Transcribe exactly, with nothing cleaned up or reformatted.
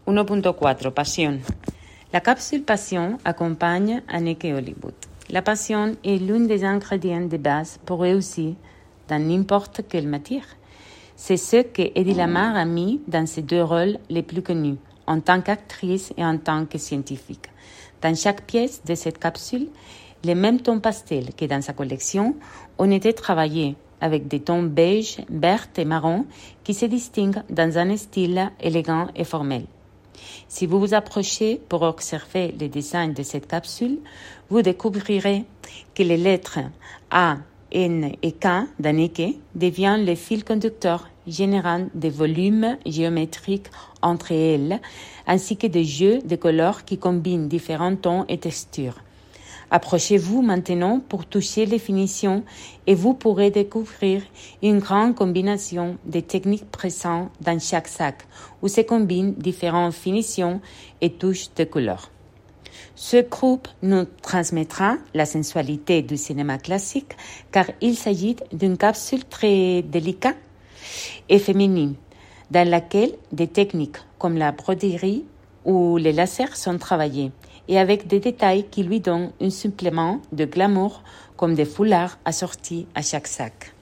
uno punto cuatro. Passion. La capsule Passion accompagne Anneke Hollywood. La passion est l'un des ingrédients de base pour réussir dans n'importe quelle matière. C'est ce que Hedy Lamarr a mis dans ses deux rôles les plus connus, en tant qu'actrice et en tant que scientifique. Dans chaque pièce de cette capsule, les mêmes tons pastels que dans sa collection ont été travaillés avec des tons beige, vert et marron qui se distinguent dans un style élégant et formel. Si vous vous approchez pour observer le design de cette capsule, vous découvrirez que les lettres A, N et K d'Anneke deviennent le fil conducteur générant des volumes géométriques entre elles, ainsi que des jeux de couleurs qui combinent différents tons et textures. Approchez-vous maintenant pour toucher les finitions et vous pourrez découvrir une grande combinaison des techniques présentes dans chaque sac où se combinent différentes finitions et touches de couleurs. Ce groupe nous transmettra la sensualité du cinéma classique car il s'agit d'une capsule très délicate et féminine dans laquelle des techniques comme la broderie ou les lasers sont travaillés et avec des détails qui lui donnent un supplément de glamour comme des foulards assortis à chaque sac.